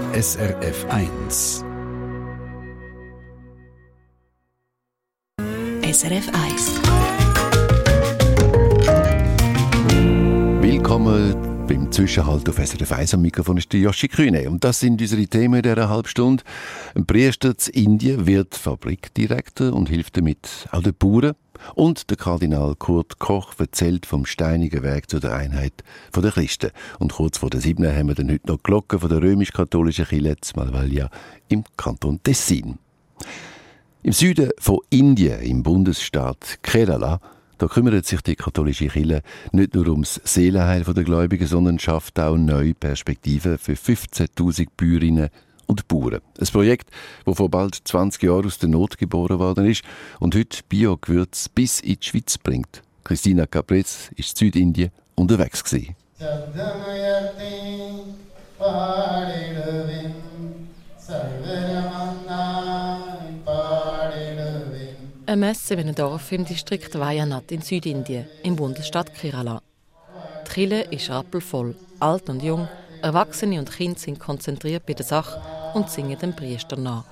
SRF 1. SRF 1. Willkommen beim Zwischenhalt auf SRF 1. Am Mikrofon ist der Joshi Kühne. Und das sind unsere Themen in dieser halben Stunde. Ein Priester in Indien wird Fabrikdirektor und hilft damit auch den Bauern. Und der Kardinal Kurt Koch erzählt vom steinigen Weg zu der Einheit der Christen. Und kurz vor der 7. haben wir dann heute noch die Glocken von der römisch-katholischen Kirche zu Malvalia im Kanton Tessin. Im Süden von Indien, im Bundesstaat Kerala, da kümmert sich die katholische Kirche nicht nur ums Seelenheil der Gläubigen, sondern schafft auch neue Perspektiven für 15'000 Bäuerinnen und Bauern. Ein Projekt, das vor bald 20 Jahren aus der Not geboren worden ist und heute Bio-Gewürze bis in die Schweiz bringt. Christina Caprez war in Südindien unterwegs gewesen. Eine Messe in einem Dorf im Distrikt Wayanad in Südindien, im Bundesstaat Kerala. Die Kirche ist rappelvoll, alt und jung, Erwachsene und Kinder sind konzentriert bei der Sache und singen dem Priester nach.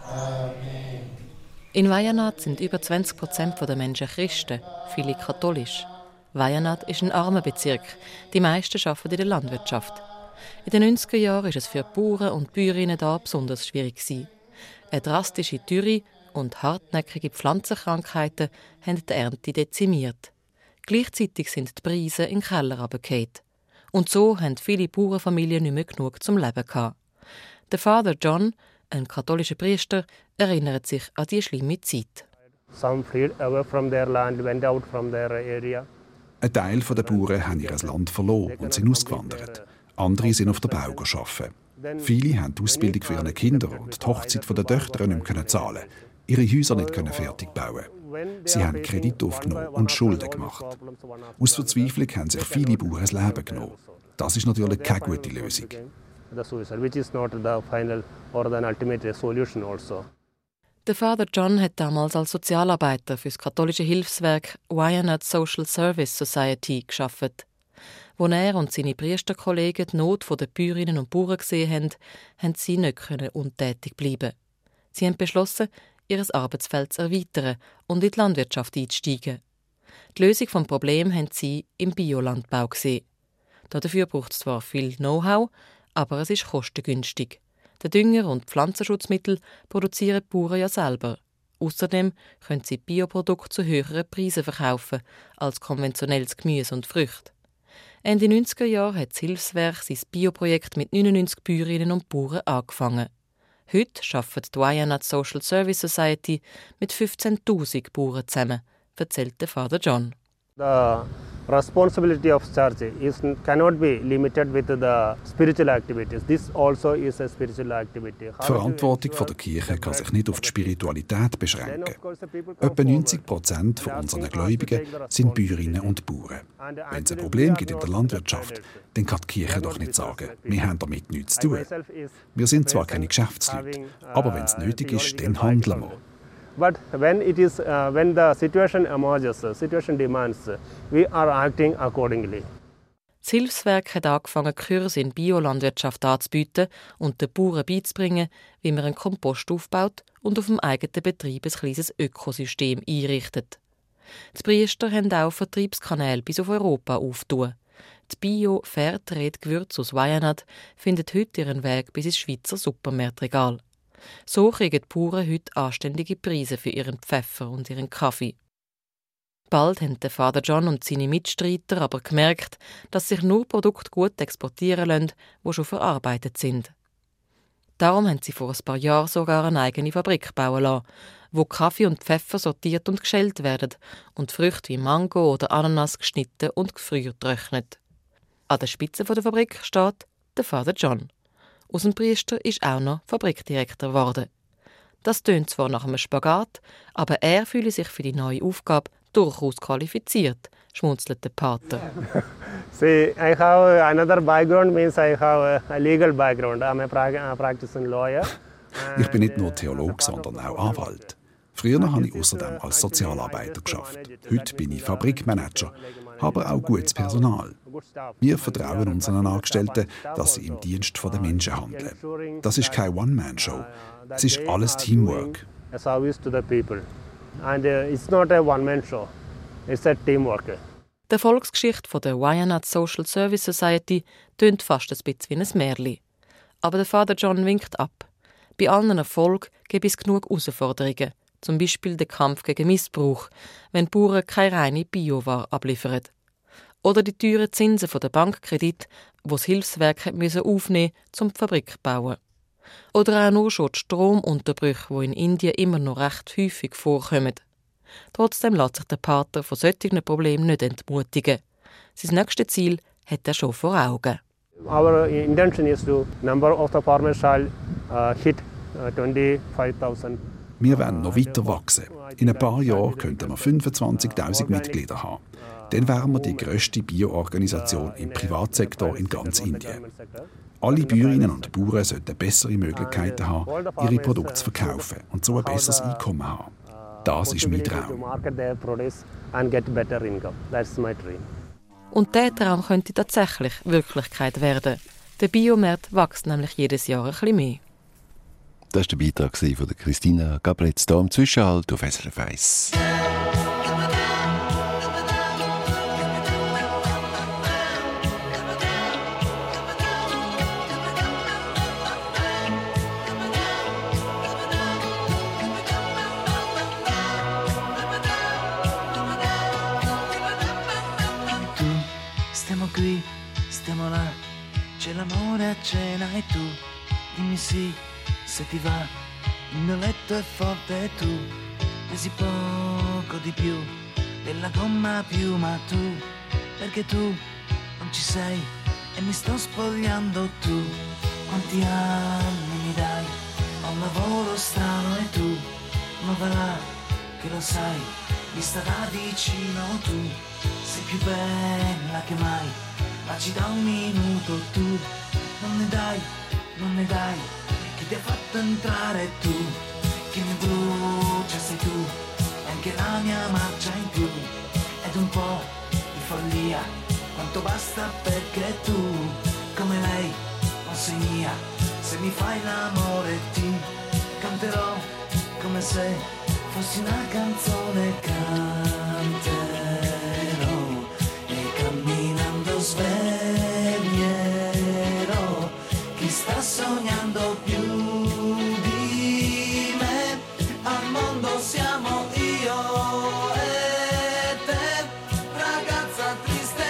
In Wayanad sind über 20% der Menschen Christen, viele katholisch. Wayanad ist ein armer Bezirk, die meisten arbeiten in der Landwirtschaft. In den 90er Jahren war es für die Bauern und Bäuerinnen da besonders schwierig. Eine drastische Dürre und hartnäckige Pflanzenkrankheiten haben die Ernte dezimiert. Gleichzeitig sind die Preise in den Keller runtergefallen. Und so haben viele Bauernfamilien nicht mehr genug zum Leben gehabt. Der Father John, ein katholischer Priester, erinnert sich an die schlimme Zeit. Ein Teil der Bauern haben ihr Land verloren und sind ausgewandert. Andere sind auf der Bau arbeiten. Viele haben die Ausbildung für ihre Kinder und die Hochzeit der Töchter nicht mehr zahlen, ihre Häuser nicht fertig bauen. Sie haben Kredit aufgenommen und Schulden gemacht. Aus Verzweiflung haben sich viele Bauern das Leben genommen. Das ist natürlich keine gute Lösung. Der Father John hat damals als Sozialarbeiter für das katholische Hilfswerk Wayanad Social Service Society gearbeitet. Als er und seine Priesterkollegen die Not der Bäuerinnen und Bauern gesehen haben, konnten sie nicht untätig bleiben. Sie haben beschlossen, ihr Arbeitsfeld zu erweitern und in die Landwirtschaft einzusteigen. Die Lösung des Problems haben sie im Biolandbau gesehen. Dafür braucht es zwar viel Know-how, aber es ist kostengünstig. Den Dünger und Pflanzenschutzmittel produzieren die Bauern ja selber. Außerdem können sie Bioprodukte zu höheren Preisen verkaufen als konventionelles Gemüse und Früchte. Ende 90er Jahre hat das Hilfswerk sein Bioprojekt mit 99 Bäuerinnen und Bauern angefangen. Heute arbeitet die Wayanad Social Service Society mit 15'000 Bauern zusammen, erzählt der Father John. The responsibility of church cannot be limited with the spiritual activities. This also is a spiritual activity. Die Verantwortung der Kirche kann sich nicht auf die Spiritualität beschränken. Etwa 90% unserer Gläubigen sind Bäuerinnen und Bauern. Wenn es ein Problem gibt in der Landwirtschaft, dann kann die Kirche doch nicht sagen, wir haben damit nichts zu tun. Wir sind zwar keine Geschäftsleute, aber wenn es nötig ist, dann handeln wir. But when the situation emerges, situation demands, we are acting accordingly. Das Hilfswerk hat angefangen, Kurse in Biolandwirtschaft anzubieten und den Bauern beizubringen, wie man einen Kompost aufbaut und auf dem eigenen Betrieb ein kleines Ökosystem einrichtet. Die Priester haben auch Vertriebskanäle bis auf Europa aufgetan. Die Bio-Fairtrade-Gewürze aus Wayanad finden heute ihren Weg bis ins Schweizer Supermarktregal. So kriegen die Bauern heute anständige Preise für ihren Pfeffer und ihren Kaffee. Bald haben der Father John und seine Mitstreiter aber gemerkt, dass sich nur Produkte gut exportieren lassen, die schon verarbeitet sind. Darum haben sie vor ein paar Jahren sogar eine eigene Fabrik bauen lassen, wo Kaffee und Pfeffer sortiert und geschält werden und Früchte wie Mango oder Ananas geschnitten und gefriert trocknet. An der Spitze der Fabrik steht der Father John. Aus dem Priester ist auch noch Fabrikdirektor geworden. Das tönt zwar nach einem Spagat, aber er fühle sich für die neue Aufgabe durchaus qualifiziert, schmunzelt der Pater. See, I have another background, means I have a legal background. I'm a practicing lawyer. Ich bin nicht nur Theologe, sondern auch Anwalt. Früher habe ich außerdem als Sozialarbeiter gearbeitet. Heute bin ich Fabrikmanager. aber auch gutes Personal. Wir vertrauen unseren Angestellten, dass sie im Dienst der Menschen handeln. Das ist keine One-Man-Show. Es ist alles Teamwork. A service to the people. And it's not a one-man-show. It's a teamwork. Die Erfolgsgeschichte der Wyandotte Social Service Society tönt fast ein bisschen wie ein Märchen. Aber der Vater John winkt ab. Bei allen Erfolg gibt es genug Herausforderungen. Zum Beispiel der Kampf gegen Missbrauch, wenn die Bauern keine reine Bioware abliefern. Oder die teuren Zinsen der Bankkredite, die das Hilfswerk aufnehmen musste, um die Fabrik zu bauen. Oder auch nur schon die Stromunterbrüche, die in Indien immer noch recht häufig vorkommen. Trotzdem lässt sich der Pater von solchen Problemen nicht entmutigen. Sein nächstes Ziel hat er schon vor Augen. Our intention is to number of the farmers shall hit 25,000. Wir wollen noch weiter wachsen. In ein paar Jahren könnten wir 25.000 Mitglieder haben. Dann wären wir die grösste Bio-Organisation im Privatsektor in ganz Indien. Alle Bäuerinnen und Bauern sollten bessere Möglichkeiten haben, ihre Produkte zu verkaufen und so ein besseres Einkommen haben. Das ist mein Traum. Und dieser Traum könnte tatsächlich Wirklichkeit werden. Der Biomarkt wächst nämlich jedes Jahr ein bisschen mehr. Das war der Beitrag von Christina Gabretz hier im Zwischenhalt auf SRF 1. Stiamo qui, stiamo là, c'è l'amore a cena e tu dimmi sì, se ti va, il mio letto è forte e tu pesi poco di più della gomma piuma tu, perché tu non ci sei e mi sto spogliando tu, quanti anni mi dai, ho un lavoro strano e tu, ma va là, che lo sai, mi sta da vicino tu. Sei più bella che mai, ma ci dà un minuto tu. Non ne dai, chi ti ha fatto entrare tu? Chi mi brucia sei tu, e anche la mia marcia in più. Ed un po' di follia, quanto basta perché tu, come lei, non sei mia. Se mi fai l'amore ti canterò come se fossi una canzone canterò. Sveglierò chi sta sognando più di me. Al mondo siamo io e te, ragazza triste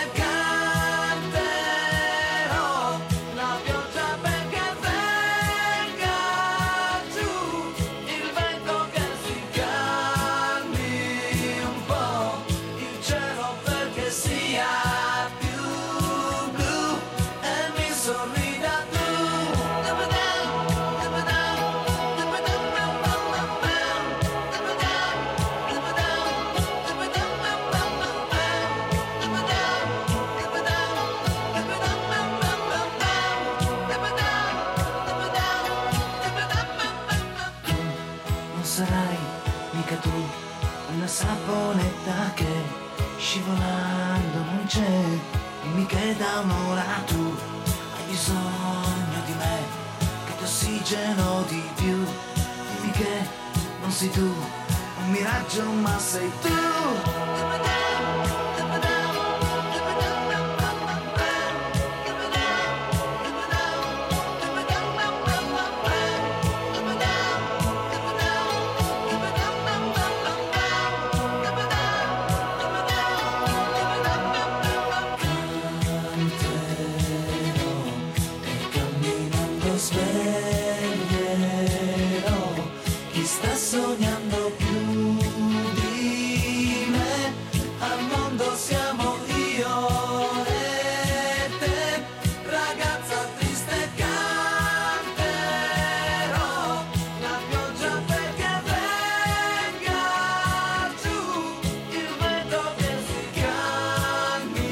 canterò la pioggia perché venga giù, il vento che si calmi un po', il cielo perché sia saponetta che scivolando non c'è, dimmi che da un'ora tu hai bisogno di me, che ti ossigeno di più, dimmi che non sei tu un miraggio ma sei tu.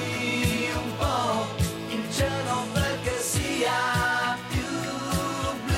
Blue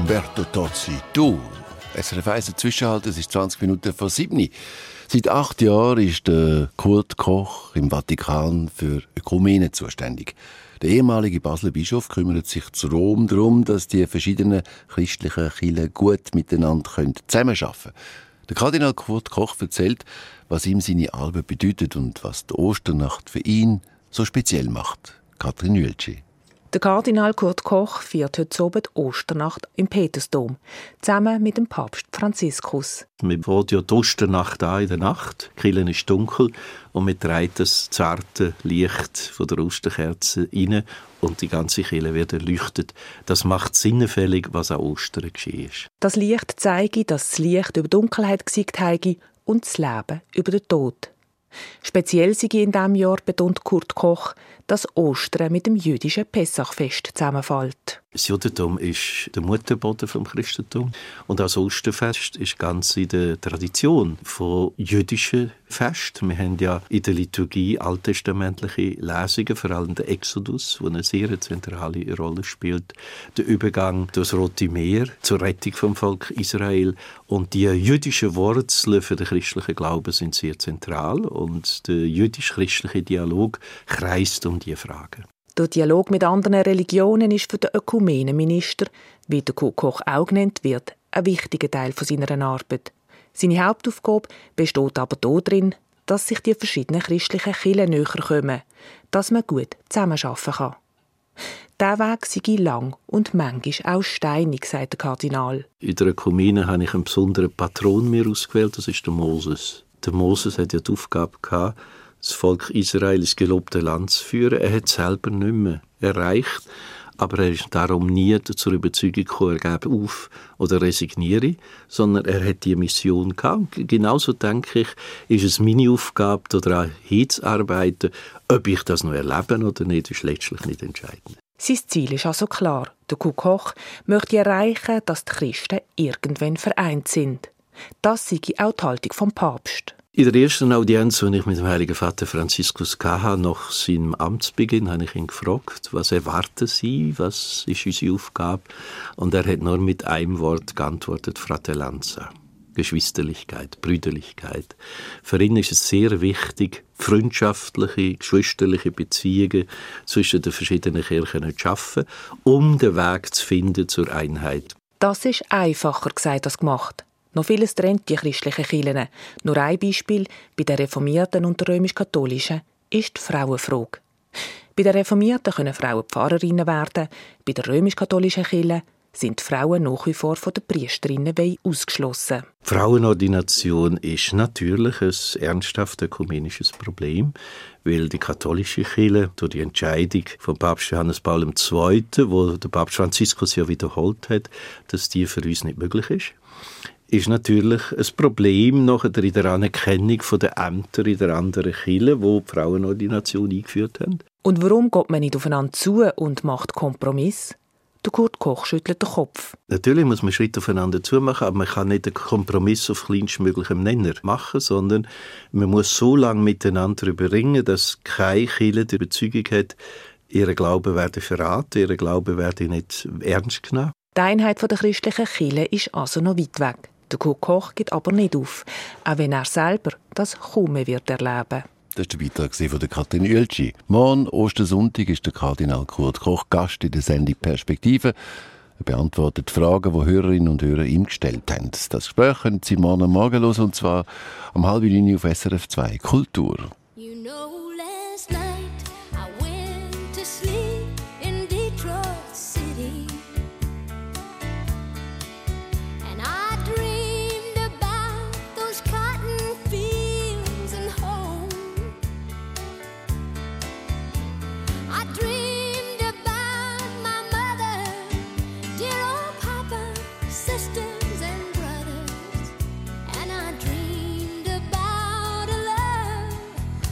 Umberto Tozzi, du. SRF 1 Zwischenhalt, es ist 20 Minuten vor 7. Seit 8 Jahren ist der Kurt Koch im Vatikan für Ökumene zuständig. Der ehemalige Basler Bischof kümmert sich zu Rom darum, dass die verschiedenen christlichen Kirchen gut miteinander zusammenarbeiten können. Der Kardinal Kurt Koch erzählt, was ihm seine Arbeit bedeutet und was die Osternacht für ihn so speziell macht. Katrin Nüelschi. Der Kardinal Kurt Koch feiert heute Abend die Osternacht im Petersdom, zusammen mit dem Papst Franziskus. Wir fängt ja die Osternacht an in der Nacht. Die Kirche ist dunkel und wir tragen das zarte Licht von der Osterkerze rein und die ganze Kirche wird erleuchtet. Das macht sinnfällig, was an Ostern geschehen ist. Das Licht zeige, dass das Licht über Dunkelheit gesiegt habe und das Leben über den Tod. Speziell sei in diesem Jahr, betont Kurt Koch, dass Ostern mit dem jüdischen Pessachfest zusammenfällt. Das Judentum ist der Mutterboden vom Christentum und das Osterfest ist ganz in der Tradition von jüdischen Festen. Wir haben ja in der Liturgie alttestamentliche Lesungen, vor allem der Exodus, wo eine sehr zentrale Rolle spielt, der Übergang durch das Rote Meer zur Rettung vom Volk Israel. Und die jüdischen Wurzeln für den christlichen Glauben sind sehr zentral und der jüdisch-christliche Dialog kreist um diese Fragen. Der Dialog mit anderen Religionen ist für den Ökumenenminister, wie der Kurt Koch auch genannt wird, ein wichtiger Teil seiner Arbeit. Seine Hauptaufgabe besteht aber darin, dass sich die verschiedenen christlichen Kirchen näher kommen, dass man gut zusammenarbeiten kann. Dieser Weg sei lang und manchmal auch steinig, sagt der Kardinal. In der Ökumene habe ich einen besonderen Patron mir ausgewählt, das ist der Moses. Der Moses hat ja die Aufgabe gehabt, das Volk Israel ins gelobte Land zu führen. Er hat es selber nicht mehr erreicht, aber er ist darum nie zur Überzeugung gekommen, er gebe auf oder resigniere, sondern er hat die Mission gehabt. Genauso denke ich, ist es meine Aufgabe, daran hinzuarbeiten. Ob ich das noch erlebe oder nicht, ist letztlich nicht entscheidend. Sein Ziel ist also klar. Der Kurt Koch möchte erreichen, dass die Christen irgendwann vereint sind. Das sei auch die Haltung vom Papst. In der ersten Audienz, die ich mit dem Heiligen Vater Franziskus hatte, nach seinem Amtsbeginn, habe ich ihn gefragt, was erwarten Sie, was ist unsere Aufgabe? Und er hat nur mit einem Wort geantwortet: Fratellanza, Geschwisterlichkeit, Brüderlichkeit. Für ihn ist es sehr wichtig, freundschaftliche, geschwisterliche Beziehungen zwischen den verschiedenen Kirchen zu schaffen, um den Weg zu finden zur Einheit. Das ist einfacher gesagt als gemacht. Noch vieles trennt die christlichen Kirchen. Nur ein Beispiel: bei den Reformierten und den römisch-katholischen ist die Frauenfrage. Bei den Reformierten können Frauen Pfarrerinnen werden, bei den römisch-katholischen Kirchen sind die Frauen nach wie vor von den Priesterinnen ausgeschlossen. Frauenordination ist natürlich ein ernsthaft ökumenisches Problem, weil die katholische Kirche durch die Entscheidung von Papst Johannes Paul II., wo der Papst Franziskus ja wiederholt hat, dass die für uns nicht möglich ist natürlich ein Problem nachher in der Anerkennung der Ämter in der anderen Kirche, die die Frauenordination eingeführt haben. Und warum geht man nicht aufeinander zu und macht Kompromiss? Der Kurt Koch schüttelt den Kopf. Natürlich muss man Schritte aufeinander zu machen, aber man kann nicht einen Kompromiss auf kleinstmöglichem Nenner machen, sondern man muss so lange miteinander darüber ringen, dass keine Kirche die Überzeugung hat, ihr Glaube werde verraten, ihr Glaube werde nicht ernst genommen. Die Einheit der christlichen Kirche ist also noch weit weg. Der Kurt Koch gibt aber nicht auf, auch wenn er selber das kaum mehr wird erleben. Das war der Beitrag von der Katrin Nüelschi. Morgen, Ostersonntag, ist der Kardinal Kurt Koch Gast in der Sendung «Perspektive». Er beantwortet Fragen, die Hörerinnen und Hörer ihm gestellt haben. Das Gespräch können Sie morgen am Morgen hören, und zwar um 8:30 auf SRF 2 Kultur. You know, last night I went to sleep in Detroit City. And I dreamed about those cotton fields and home. I dreamed about my mother, dear old papa, sisters and brothers. And I dreamed about a love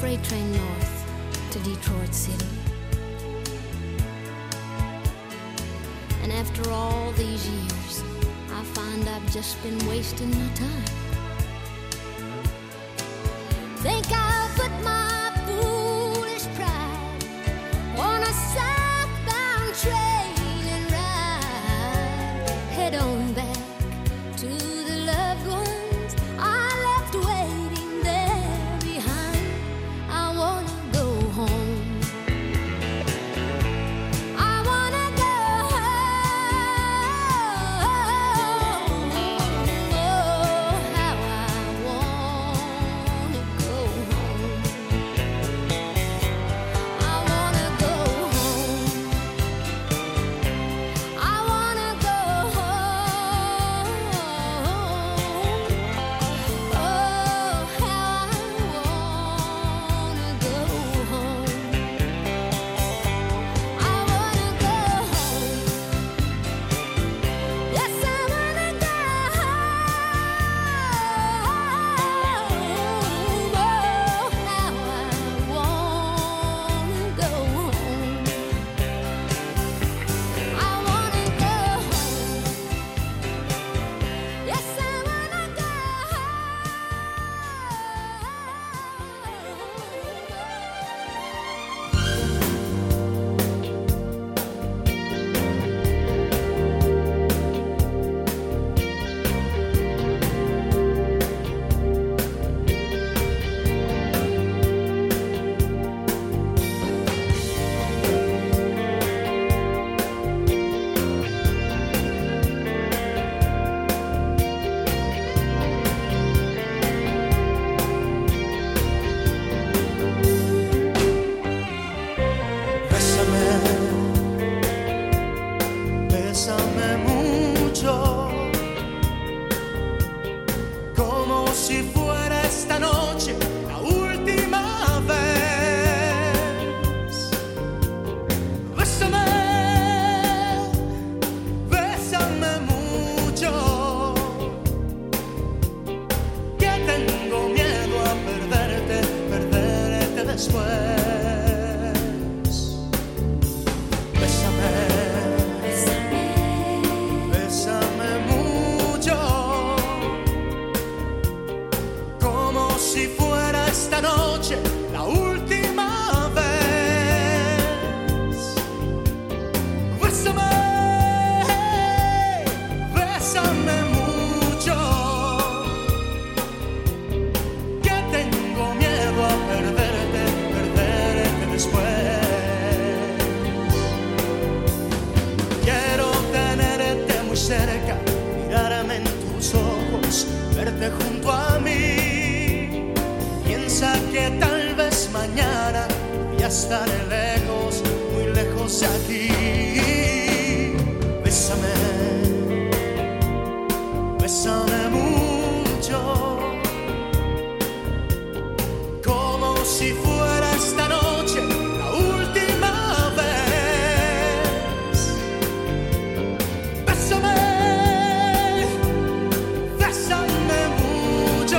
freight train north to Detroit City. And after all these years, I find I've just been wasting my time. Think I'll put my foolish pride on a southbound train and ride head on back to the loved ones I left waiting there behind. I wanna go home. I wanna go home. Oh, how I wanna go home. I wanna go home. I wanna go home. Oh, how I wanna go home. I wanna go home. Yes, I wanna go home. Oh, how I wanna go home. I wanna go home. Yes, I wanna go Bésame mucho, como si fuera esta noche la última vez. Bésame, bésame mucho, que tengo miedo a perderte después. Bésame. Bésame mucho, como si fuera esta noche la última vez. Bésame, bésame mucho, que tengo miedo a perderte después. Quiero tenerte muy cerca, mirarme en tus ojos, verte junto a mí. Piensa que tal vez mañana ya estaré lejos, muy lejos de aquí. Bésame, bésame mucho, como si fuera esta noche la última vez. Bésame, bésame mucho,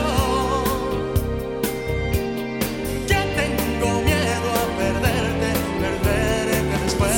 que tengo miedo a perderte después.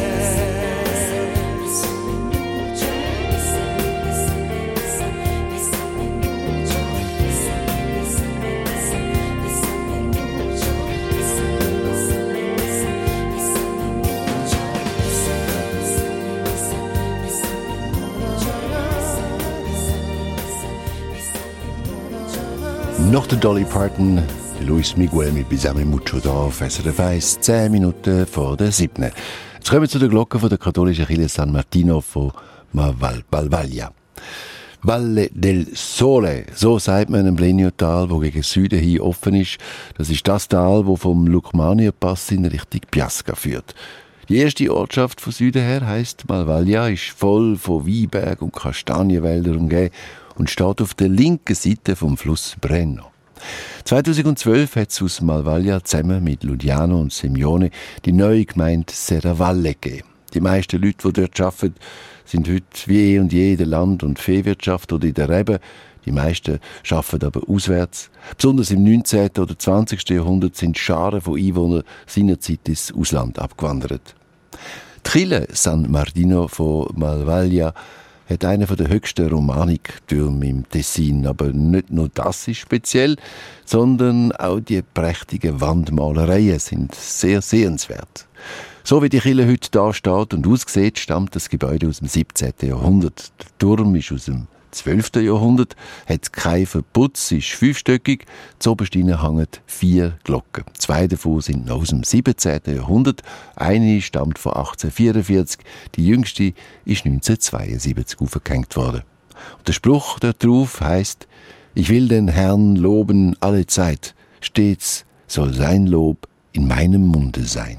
Nach der Dolly Parton, der Luis Miguel mit «Bésame mucho» hier auf SRF 1, 10 Minuten vor der 7. Jetzt kommen wir zu der Glocke von der katholischen Kirche San Martino von Valvaglia. Valle del Sole, so sagt man im Blenio-Tal, wo gegen Süden hin offen ist. Das ist das Tal, wo vom Lukmania-Pass in Richtung Biasca führt. Die erste Ortschaft von Süden her heisst Valvaglia, ist voll von Weinberg und Kastanienwäldern umgeben und steht auf der linken Seite vom Fluss Breno. 2012 hat es aus Valvaglia zusammen mit Ludiano und Simeone die neue Gemeinde Serravalle gegeben. Die meisten Leute, die dort arbeiten, sind heute wie eh und je in der Land- und Viehwirtschaft oder in der Rebe. Die meisten arbeiten aber auswärts. Besonders im 19. oder 20. Jahrhundert sind Scharen von Einwohnern seinerzeit ins Ausland abgewandert. Die Kirche San Martino von Malvaglia hat einen der höchsten Romaniktürme im Tessin. Aber nicht nur das ist speziell, sondern auch die prächtigen Wandmalereien sind sehr sehenswert. So wie die Kirche heute da steht und aussieht, stammt das Gebäude aus dem 17. Jahrhundert. Der Turm ist aus dem 12. Jahrhundert, hat keinen Verputz, ist fünfstöckig. Zuoberst hängen 4 Glocken. 2 davon sind noch aus dem 17. Jahrhundert. Eine stammt von 1844. Die jüngste ist 1972 aufgehängt worden. Und der Spruch darauf heisst: Ich will den Herrn loben alle Zeit. Stets soll sein Lob in meinem Munde sein.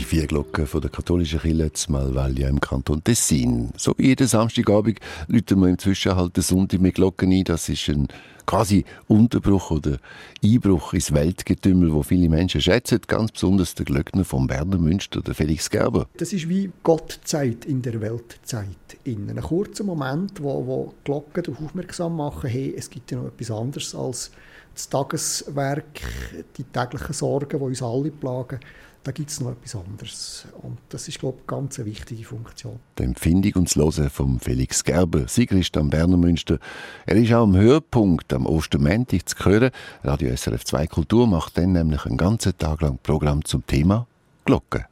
Die 4 Glocken von der katholischen Kirche zu Malvaglia im Kanton Tessin. So wie jeden Samstagabend läuten wir im Zwischenhalt den Sonntag mit Glocken ein. Das ist ein quasi Unterbruch oder Einbruch ins Weltgetümmel, wo viele Menschen schätzen, ganz besonders der Glöckner vom Berner Münster, der Felix Gerber. Das ist wie Gottzeit in der Weltzeit. In einem kurzen Moment, wo die Glocken darauf aufmerksam machen, hey, es gibt ja noch etwas anderes als das Tageswerk, die täglichen Sorgen, die uns alle plagen. Da gibt es noch etwas anderes. Und das ist, glaube ich, eine ganz wichtige Funktion. Die Empfindung und das Hören von Felix Gerber, Sigrist am Berner Münster. Er ist auch am Höhepunkt am Ostermäntig zu hören. Radio SRF 2 Kultur macht dann nämlich einen ganzen Tag lang Programm zum Thema Glocken.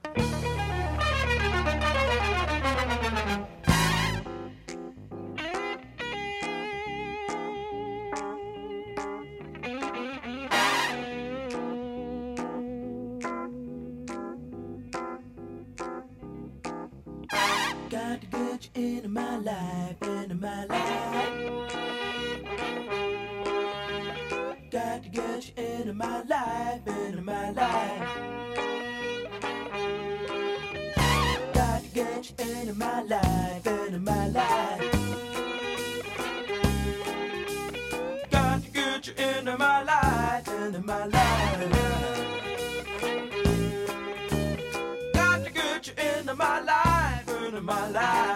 Got to get you into my life, into my life. Got to get you into my life, into my life. Got to get you into my life, into my life. Got to get you into my life, into my life. Got to get you into my life, into my life.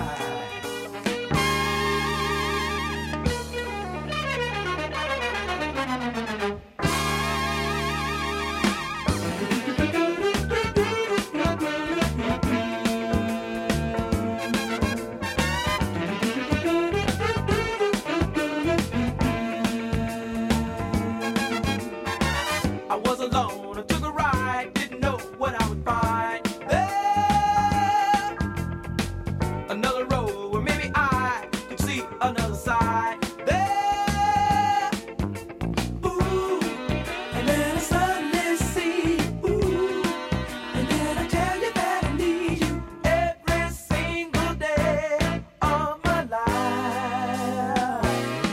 I was alone, I took a ride, didn't know what I would find. There, another road where maybe I could see another side. There, ooh, and then I suddenly see, ooh, and then I tell you that I need you every single day of my life.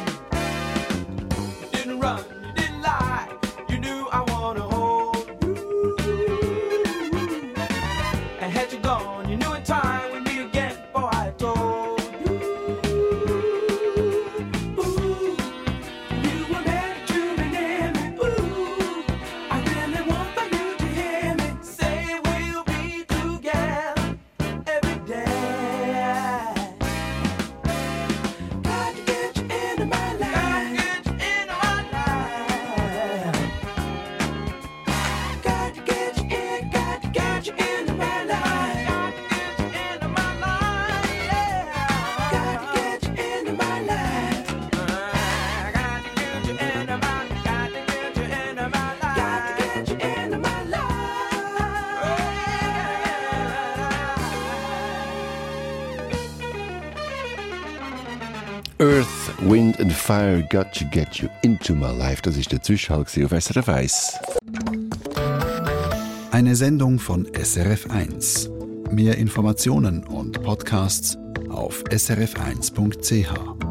You didn't run, you didn't lie, you knew I wanna hold you. And had you gone, you knew in time we'd meet again before I told you. Ooh, you were meant to be near me. Ooh, I really want for you to hear me say we'll be together every day. Got to get you into my life. Got to get you into my life. Got to get you in, got to get you into my life. Got to get you into my life. Got to get you into my life. Got to get you into my life. Got to get you into my life. Earth, Wind and Fire, got to get you into my life. Das ist der Zwischenhalt auf SRF 1. Eine Sendung von SRF 1. Mehr Informationen und Podcasts auf srf1.ch.